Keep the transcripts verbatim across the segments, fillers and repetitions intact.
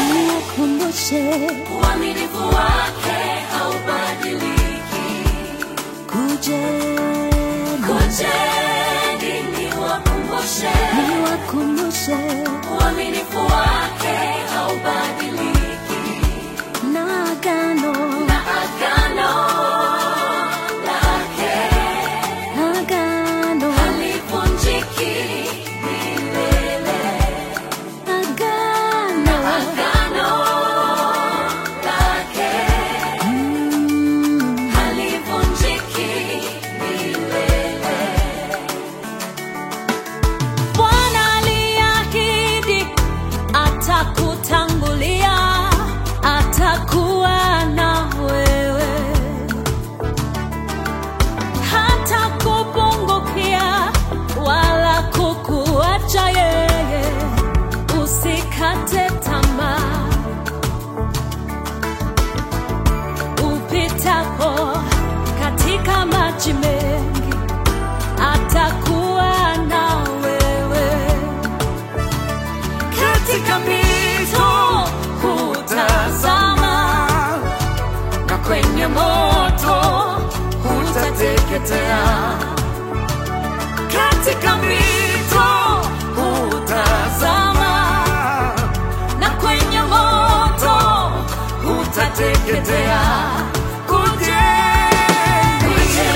Nikukumbushe uaminifu wake haubadiliki. Kujeni, kujeni niwakumbushe, niwakumbushe uaminifu wake haubadiliki. na agano, Na agano lake agano, halivunjiki milele. agano, Agano lake mm, halivunjiki milele. Bwana aliahidi atakutangulia, atakuwa na wewe, hata kupungukia wala kukuacha yeye. Usikate tamaa upitapo katika maji mengi, atakuwa na wewe. Katika mito hutazama, na kwenye moto hutateketea. Katika mito hutazama, na kwenye moto hutateketea. Kujeni,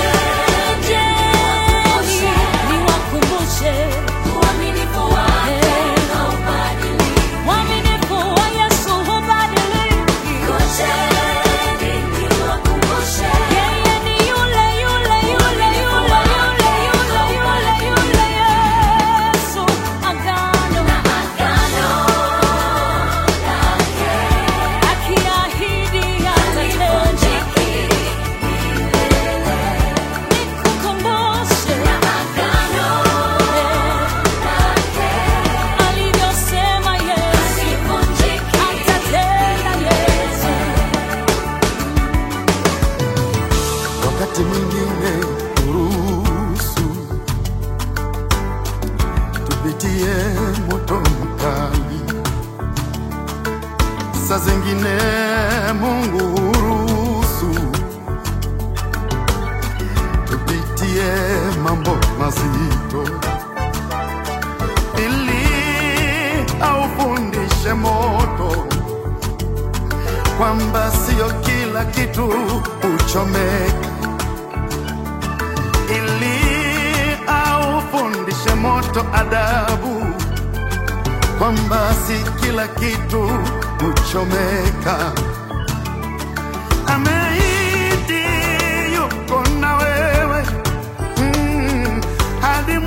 kujeni, niwakumbushe Uaminifu wake haubadiliki. uaminifu wa Yesu hubadiliki. Kujeni niwakumbushe, Yeye ni yule yule yule yule yule yule yule yule Yesu. Agano, na agano lake akiahidi atatenda. halivunjiki milele. Nikukumbushe Na agano lake alivyosema Yesu, halivunjiki atatenda Yesu. Wakati mwingine uruhusu tupitie moto mkali, saa zingine Mungu huruhusu tupitie mambo mazito, ili aufundishe moto kwamba sio kila kitu uchomeka, ili aufundishe moto adabu kwamba si kila kitu uchomeka. Ameahidi yuko na wewe mm, hadi